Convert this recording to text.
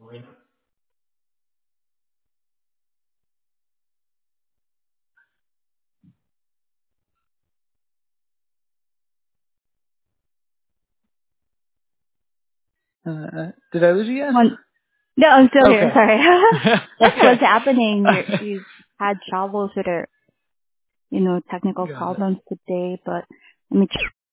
Did I lose you again? No, I'm still here. Okay. Sorry. That's Okay. what's happening. You've had troubles with technical Got it. problems today, but let me